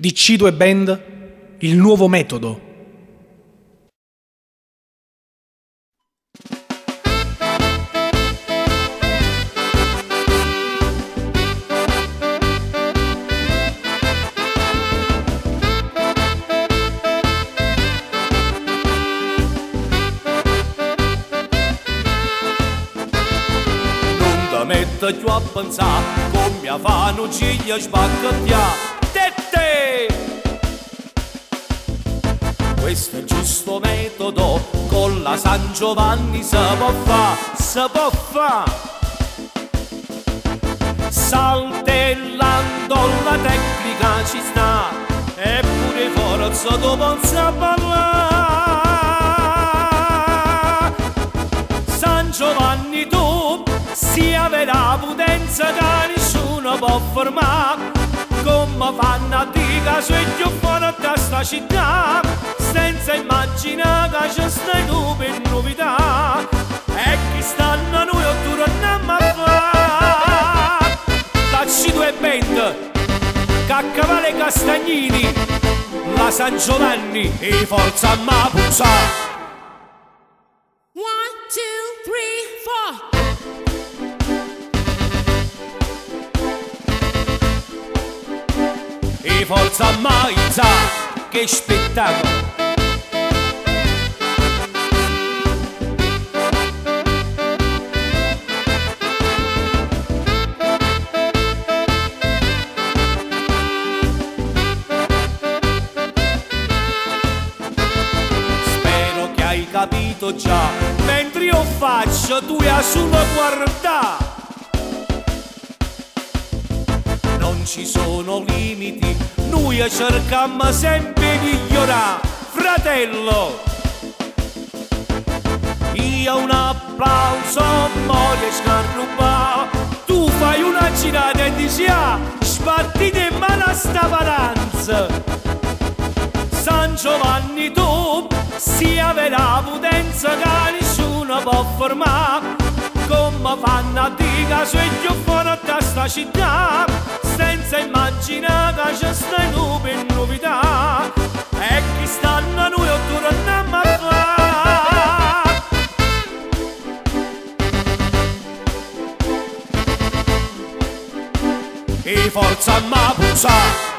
di C2 Band, il nuovo metodo. Metto più a pensare come fanno ciglia sbaccattia te. Questo è giusto metodo, con la San Giovanni si può fa. Saltellando la tecnica ci sta, eppure forza dopo non sa parlare. San Giovanni tu si aveva potenza che nessuno può fermare, come fanno a dire se più fuori da sta città, senza immaginare che ci stai tu per novità, e chi stanno a noi o torniamo a fare. La C2 Band, Caccavale Castagnini, la San Giovanni e forza Mapusa. E forza Maizza, che spettacolo! Spero che hai capito già, mentre io faccio tu hai solo guardare. Non ci sono limiti, noi cerchiamo sempre di migliorare, fratello. Io un applauso, muoio scarruba, tu fai una girata e dici spartite in mano a sta varanza. San Giovanni tu si aveva potenza che nessuno può fermare, come fanno a dire se più fuori da sta città, senza immaginare che ci stai tu per novità, e chi stanno a noi o torniamo a fare. E forza Mapusa.